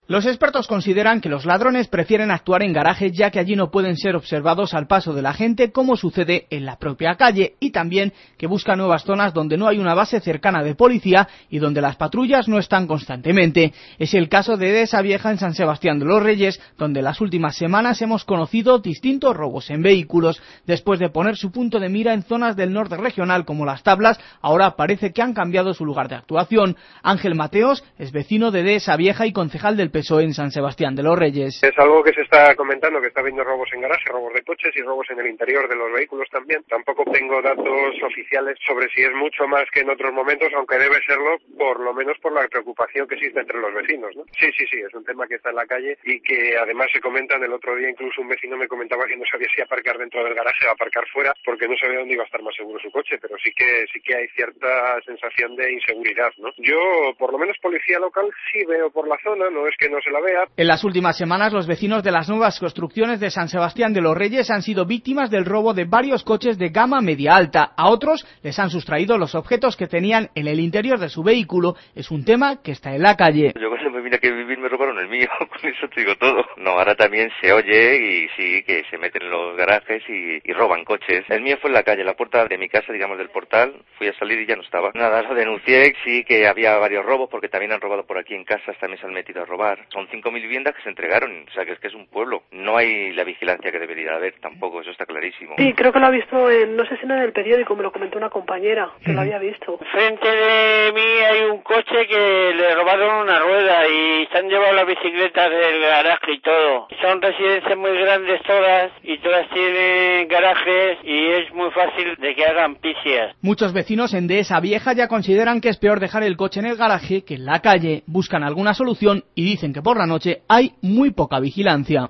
Los expertos consideran que los ladrones prefieren actuar en garajes ya que allí no pueden ser observados al paso de la gente como sucede en la propia calle, y también que buscan nuevas zonas donde no hay una base cercana de policía y donde las patrullas no están constantemente. Es el caso de Dehesa Vieja en San Sebastián de los Reyes, donde las últimas semanas hemos conocido distintos robos en vehículos. Después de poner su punto de mira en zonas del norte regional como Las Tablas, ahora parece que han cambiado su lugar de actuación. Ángel Mateos es vecino de Dehesa Vieja y concejal del PSOE en San Sebastián de los Reyes. Es algo que se está comentando, que está habiendo robos en garaje, robos de coches y robos en el interior de los vehículos también. Tampoco tengo datos oficiales sobre si es mucho más que en otros momentos, aunque debe serlo por lo menos por la preocupación que existe entre los vecinos, ¿no? Sí, es un tema que está en la calle y que además se comentan. El otro día incluso un vecino me comentaba que no sabía si aparcar dentro del garaje o aparcar fuera porque no sabía dónde iba a estar más seguro su coche, pero sí que hay cierta sensación de inseguridad, ¿no? Yo, por lo menos policía local, sí veo por la zona, no es que no se la vea. En las últimas semanas, los vecinos de las nuevas construcciones de San Sebastián de los Reyes han sido víctimas del robo de varios coches de gama media-alta. A otros les han sustraído los objetos que tenían en el interior de su vehículo. Es un tema que está en la calle. Yo cuando me vine aquí a vivir me robaron el mío, con eso te digo todo. No, ahora también se oye y sí, que se meten en los garajes y roban coches. El mío fue en la calle, la puerta de mi casa, digamos, del portal. Fui a salir y ya no estaba. Nada, lo denuncié, sí que había varios robos porque también han robado por aquí en casas, también se han metido a robar. Son 5.000 viviendas que se entregaron, o sea que es un pueblo. No hay la vigilancia que debería haber tampoco, eso está clarísimo. Sí, creo que lo ha visto en, no sé si en el periódico, me lo comentó una compañera, que lo había visto. Frente de mí hay un coche que le robaron una rueda y se han llevado las bicicletas del garaje y todo. Son residencias muy grandes todas y todas tienen garajes y es muy fácil de que hagan picias. Muchos vecinos en Dehesa Vieja ya consideran que es peor dejar el coche en el garaje que en la calle. Buscan alguna solución y dicen que por la noche hay muy poca vigilancia.